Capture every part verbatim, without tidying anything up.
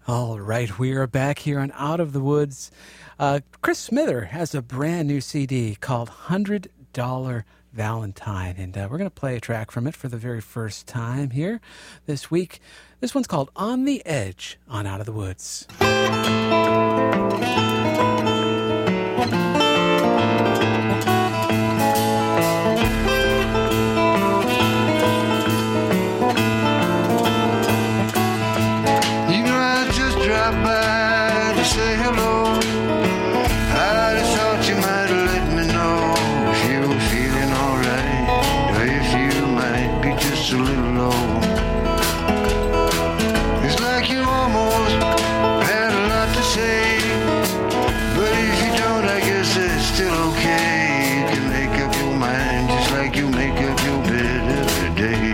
All right, we are back here on Out of the Woods. Uh, Chris Smither has a brand new C D called one hundred dollar Valentine, and uh, we're going to play a track from it for the very first time here this week. This one's called On the Edge on Out of the Woods. By to say hello, I just thought you might have let me know if you were feeling alright, or if you might be just a little low. It's like you almost had a lot to say, but if you don't, I guess it's still okay. You can make up your mind just like you make up your bed every day.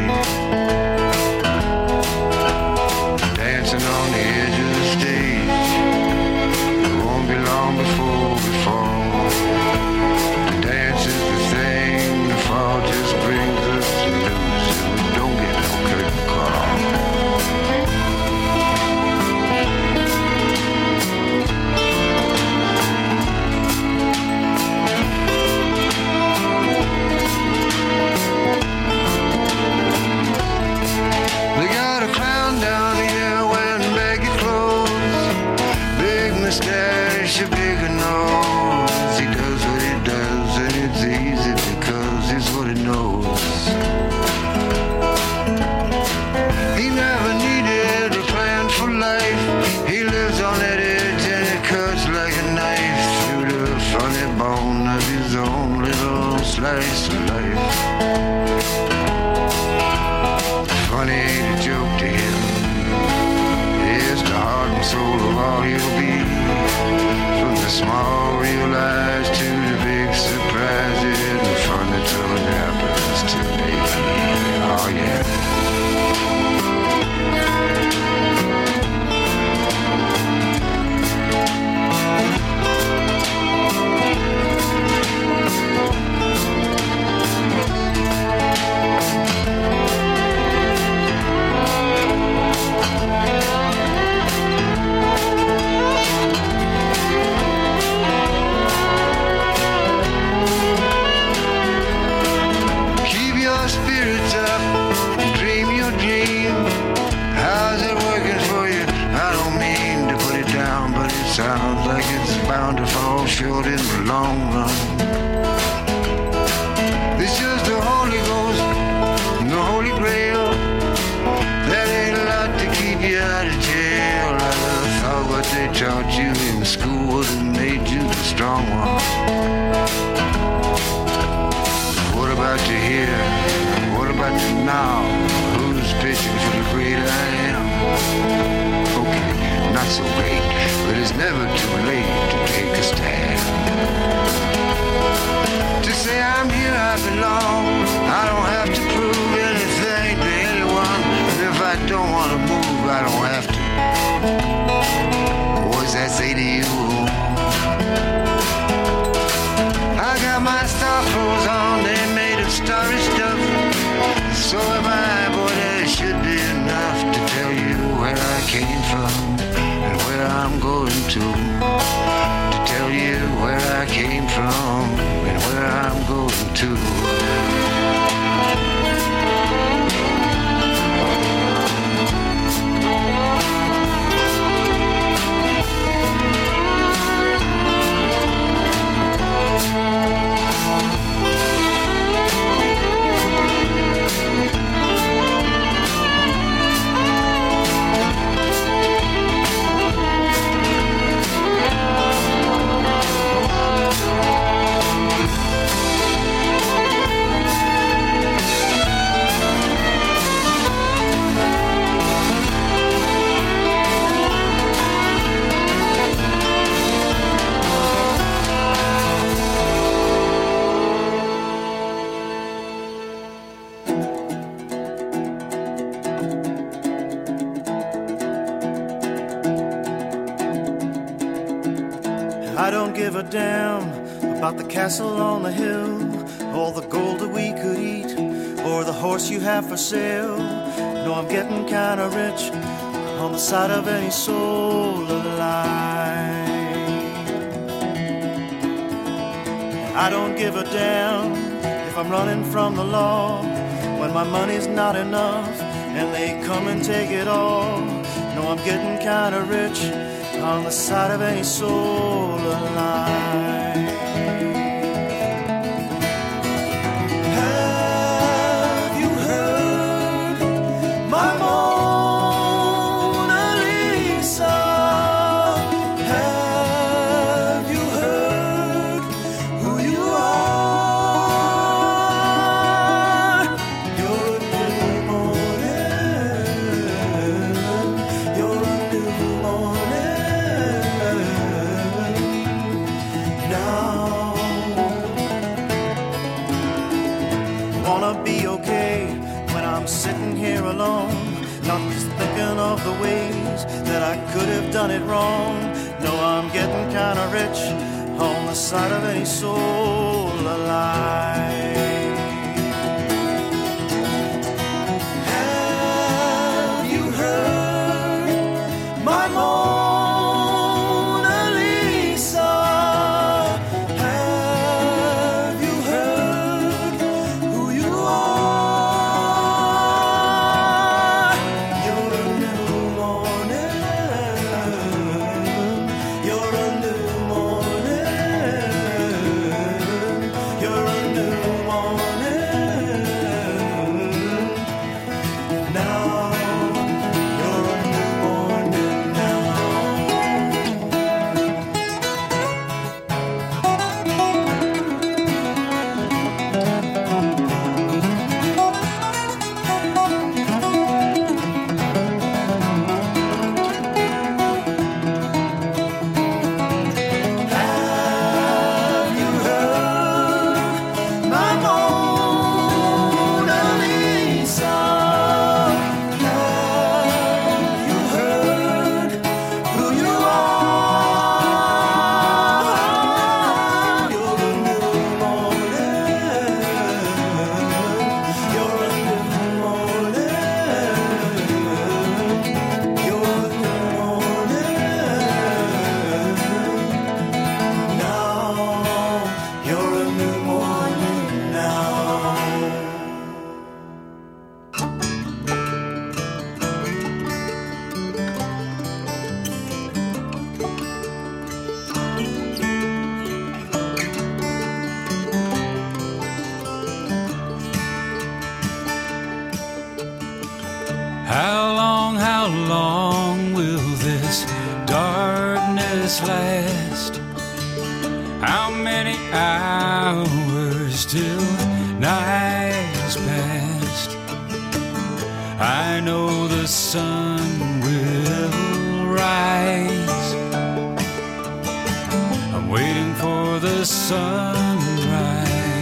Dancing on the edge of the stage, it won't be long before we fall. The dance is the thing, the fall just brings us to lose, and we don't get no curtain call. They got a clown down here wearing baggy clothes, big mustache, a bigger nose. He does what he does, and it's easy because it's what he knows. He never needed a plan for life. He lives on that edge, and it cuts like a knife through the funny bone of his own little slice of life. Funny ain't a joke to him. It's the heart and soul of all he'll be. From the small real eyes to the big surprises and the fun that really happens to me. Oh yeah. Keep your spirits up, dream your dream. How's it working for you? I don't mean to put it down, but it sounds like it's bound to fall short in the long run. It's just the Holy Ghost and the Holy Grail. That ain't a lot to keep you out of jail. I thought what they taught you in school would have made you the strong one. What about you here? What about you now? Who's pitching for the great I am? Okay, not so great, but it's never too late to take a stand. To say I'm here, I belong. I don't have to prove anything to anyone. And if I don't want to move, I don't have to. What does that say to you? I got my star clothes on, they're made of starry stuff. So am I, boy, there should be enough to tell you where I came from and where I'm going to. To tell you where I came from and where I'm going to. I don't give a damn about the castle on the hill, or the gold that we could eat, or the horse you have for sale. No, I'm getting kinda rich on the side of any soul alive. I don't give a damn if I'm running from the law when my money's not enough and they come and take it all. No, I'm getting kinda rich on the side of any soul alive. Have you heard my Mona Lisa? Have you heard who you are? You're a new morning. You're a new morning. Now, wanna be okay when I'm sitting here alone, not just thinking of the ways that I could have done it wrong. No, I'm getting kinda rich on the side of any soul alive. Have you heard my Mona Lisa? Have you heard who you are? You're a new morning. You're a new morning. You're a new morning. Now, you're a new morning now. Have you heard my Mona Lisa? Have you heard who you are? You're a new morning. You're a new morning. You're a new morning. Now, you're a new morning now. How long, how long will this darkness last? How many hours till night is past? I know the sun will rise. I'm waiting for the sunrise.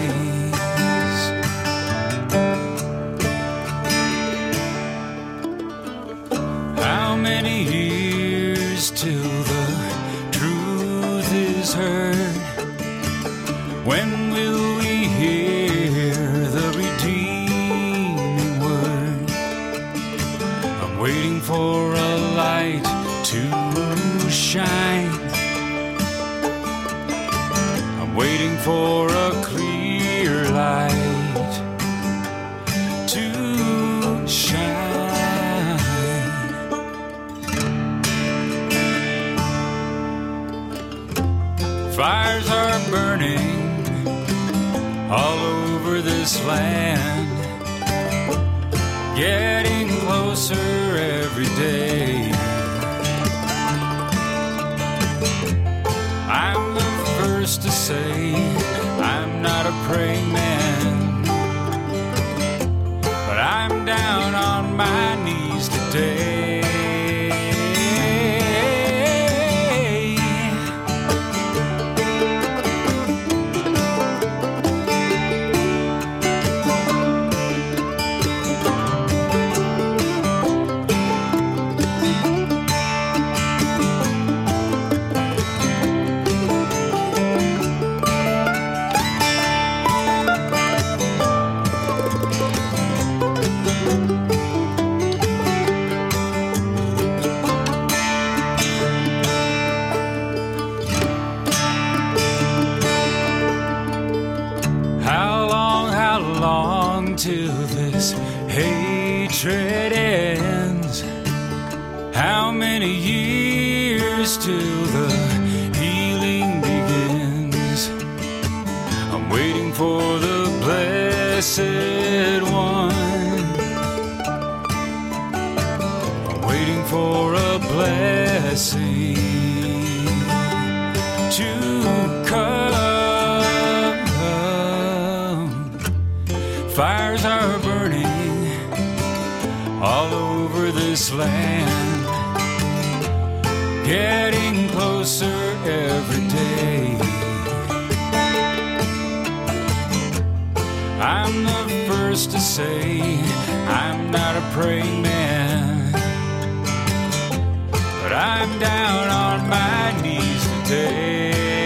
How many years till the truth is heard? When will we hear the redeeming word? I'm waiting for a light to shine. I'm waiting for a clear light to shine. Fires are burning all over this land, getting closer every day. I'm the first to say I'm not a praying man, but I'm down on my knees today. many years till the healing begins? I'm waiting for the blessed one. I'm waiting for a blessing to come. Fires are burning all over this land, getting closer every day. I'm the first to say I'm not a praying man, but I'm down on my knees today.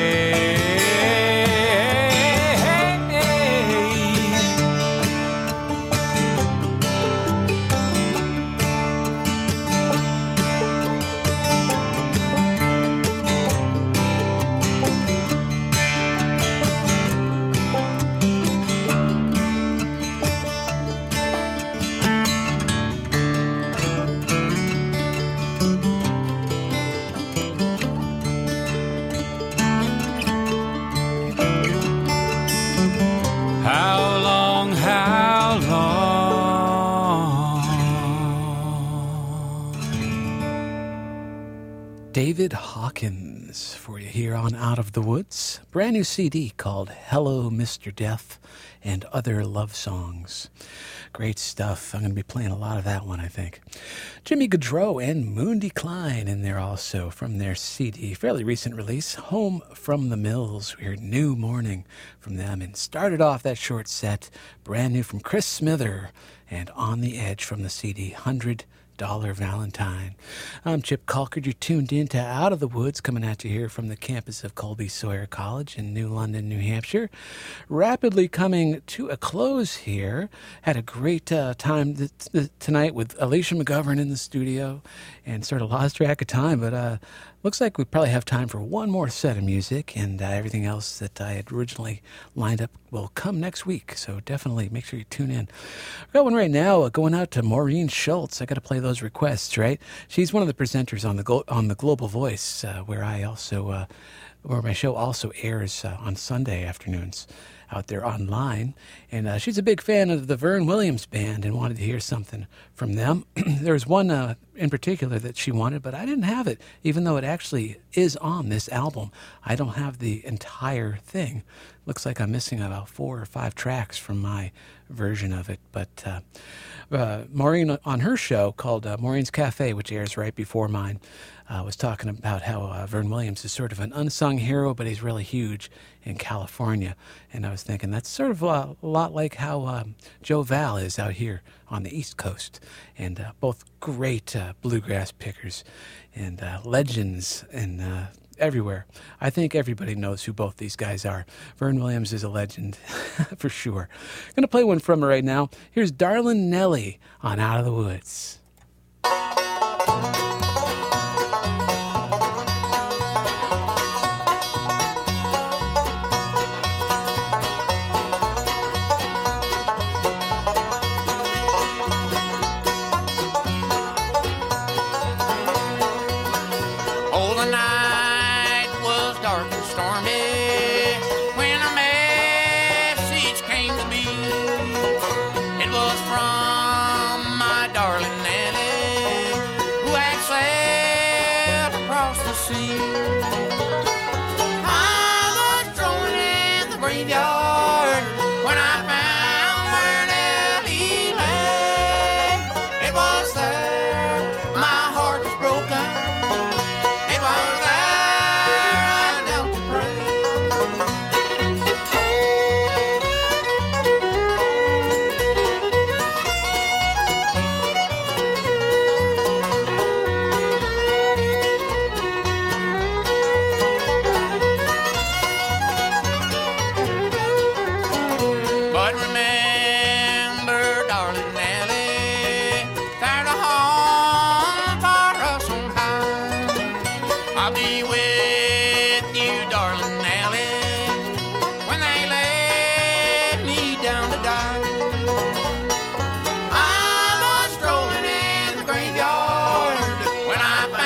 David Hawkins for you here on Out of the Woods. Brand new C D called Hello, Mister Death and Other Love Songs. Great stuff. I'm going to be playing a lot of that one, I think. Jimmy Gaudreau and Moondy Klein in there also from their C D, fairly recent release, Home from the Mills. We heard New Morning from them and started off that short set, brand new from Chris Smither and On the Edge from the C D, one hundred Dollar Valentine. I'm Chip Colquhoun. You're tuned in to Out of the Woods, coming at you here from the campus of Colby Sawyer College in New London, New Hampshire. Rapidly coming to a close here. Had a great uh, time th- th- tonight with Alicia McGovern in the studio and sort of lost track of time, but uh, looks like we probably have time for one more set of music, and uh, everything else that I had originally lined up will come next week, so definitely make sure you tune in. I've got one right now uh, going out to Maureen Schultz. I got to play those requests, right? She's one of the presenters on the Glo- on the Global Voice, uh, where I also, uh, where my show also airs uh, on Sunday afternoons out there online, and uh, she's a big fan of the Vern Williams Band and wanted to hear something from them. There's one uh, in particular that she wanted, but I didn't have it, even though it actually is on this album. I don't have the entire thing. Looks like I'm missing about four or five tracks from my version of it, but uh, uh, Maureen on her show called uh, Maureen's Cafe, which airs right before mine, uh, was talking about how uh, Vern Williams is sort of an unsung hero, but he's really huge in California. And I was thinking that's sort of uh, a lot like how um, Joe Val is out here on the East Coast. And uh, both great uh, bluegrass pickers and uh, legends and uh, everywhere. I think everybody knows who both these guys are. Vern Williams is a legend for sure. I'm going to play one from her right now. Here's Darlin' Nellie on Out of the Woods. I was strolling in the graveyard when I found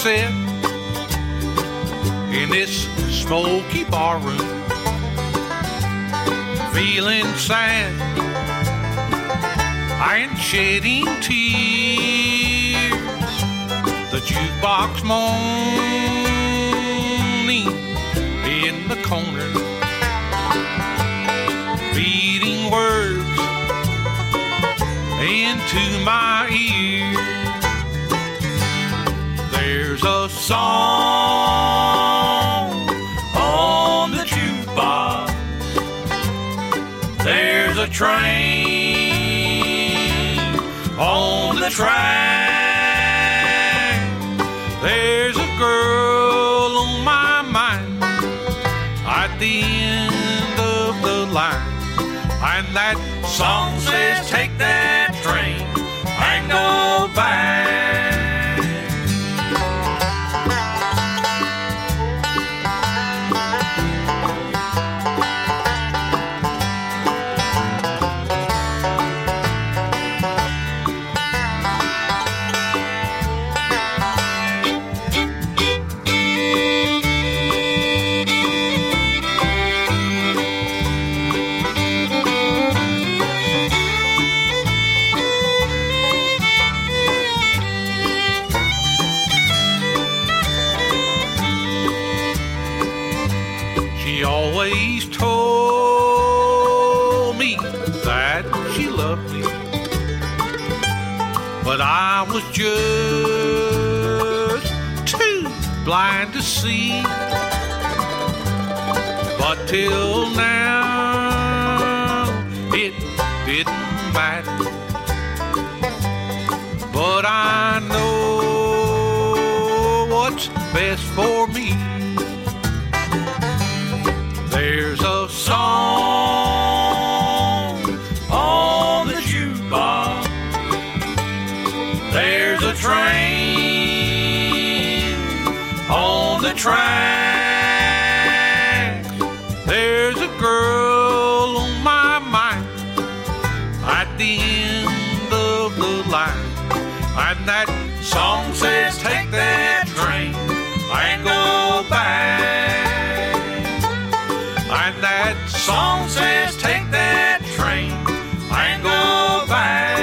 sit in this smoky barroom, feeling sad and shedding tears. The jukebox moaning in the corner, feeding words into my ear. There's a song on the jukebox, there's a train on the track, there's a girl on my mind at the end of the line, and that song says take that train and go back. She always told me that she loved me, but I was just too blind to see. But till now, it didn't matter. But I know what's best for me. There's a song on the jukebox, there's a train on the track, there's a girl on my mind at the end of the line, and that song says take that train and go back. And that song says take that train and go back.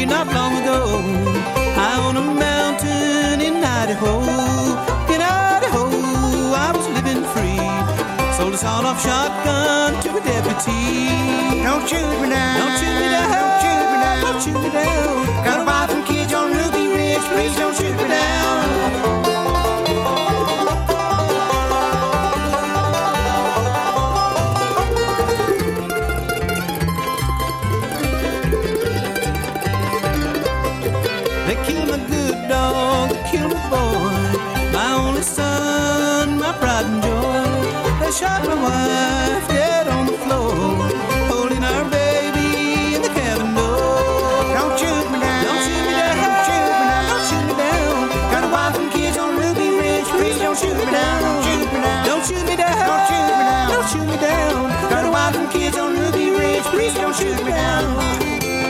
free not long ago. High on a mountain in Idaho. In Idaho, I was living free. Sold a sawed-off shotgun to a deputy. Don't shoot me down. Don't shoot me down. Don't shoot me down. Don't shoot me down. Got a wife and kids on Ruby Ridge. Please don't shoot me down. They killed my good dog, they killed my boy, my only son, my pride and joy. They shot my wife dead on the floor, holding our baby in the cabin door. Don't shoot me down. Don't shoot me down. Don't shoot me down. Don't shoot me down. Got a wife and kids on Ruby Ridge. Please don't shoot me down. Don't shoot me down. Don't shoot me down. Don't shoot me down. Don't shoot me down. Got a wife and kids on Ruby Ridge. Please don't shoot me down.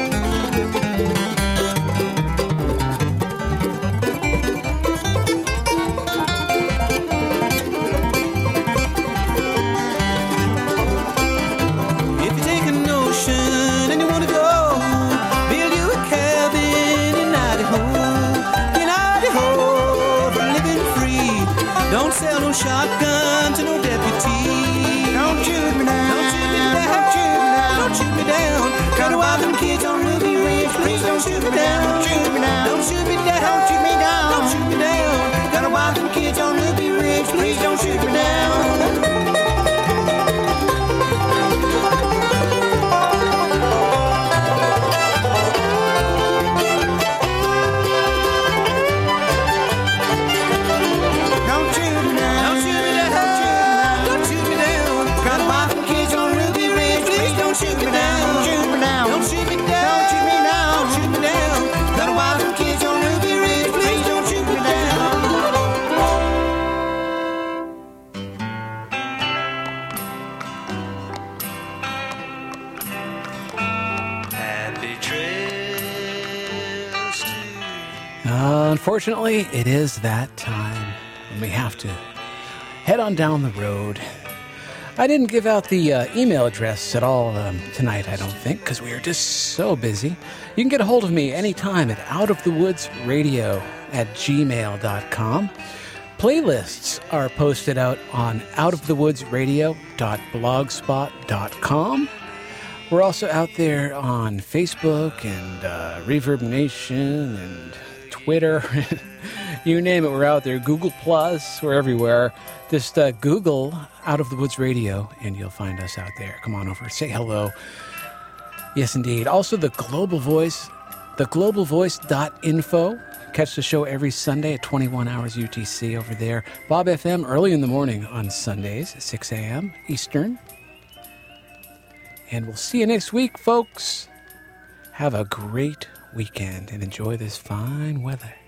Sell no shotgun to no deputy. Don't shoot me down. Don't shoot me down. Don't shoot me down. Got a wife and kids on Ruby Ridge. Please don't shoot me down. Don't shoot me down. Don't shoot me down. Don't shoot me down. Don't shoot me down. Got a wife and kids on Ruby Ridge. Please don't shoot me down. Unfortunately, it is that time when we have to head on down the road. I didn't give out the uh, email address at all um, tonight, I don't think, because we are just so busy. You can get a hold of me anytime at outofthewoodsradio at gmail dot com. Playlists are posted out on outofthewoodsradio dot blogspot dot com. We're also out there on Facebook and uh, Reverb Nation and Twitter, you name it, we're out there. Google Plus, we're everywhere. Just uh, Google Out of the Woods Radio, and you'll find us out there. Come on over, say hello. Yes, indeed. Also, the Global Voice, the global voice dot info. Catch the show every Sunday at twenty-one hours U T C over there. Bob F M early in the morning on Sundays, six a.m. Eastern. And we'll see you next week, folks. Have a great weekend and enjoy this fine weather.